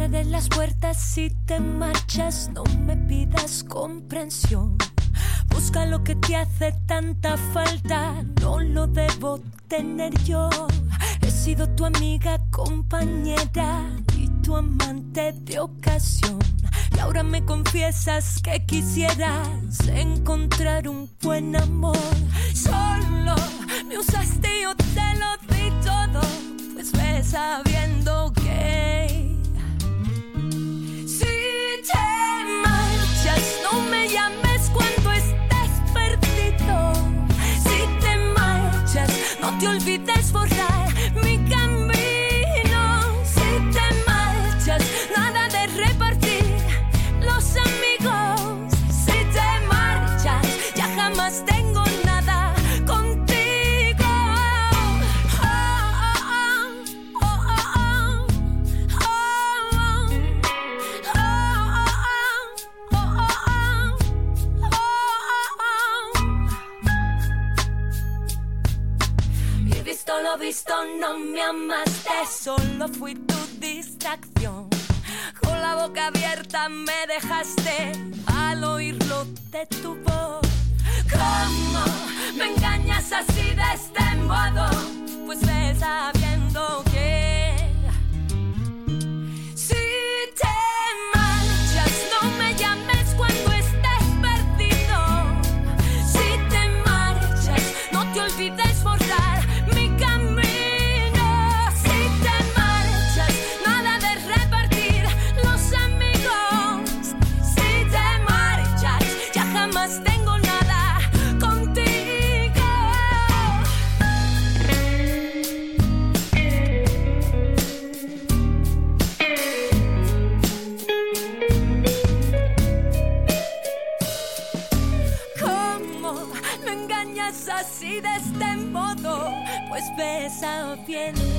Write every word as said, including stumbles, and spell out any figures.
cierres las puertas si te marchas, no me pidas comprensión. Busca lo que te hace tanta falta, no lo debo tener yo. He sido tu amiga, compañera y tu amante de ocasión. Y ahora me confiesas que quisieras encontrar un buen amor. Solo me usaste y yo te lo di todo, pues ves sabiendo que si te marchas no me llames cuando estés perdido. Si te marchas no te olvides borrar mi camino. Si te marchas nada de repartir los amigos. Si te marchas ya jamás tengo nada contigo. Lo visto, no me amaste, solo fui tu distracción. Con la boca abierta me dejaste al oírlo de tu voz. ¿Cómo me engañas así de este modo? Pues ves sabiendo que si te marchas no me llames cuando estés perdido. Si te marchas no te olvides borrar mi camino. Si te marchas nada de repartir los amigos. Si te marchas ya jamás tengo nada contigo. ¿Cómo me engañas así de este modo? Pues ves sabiendo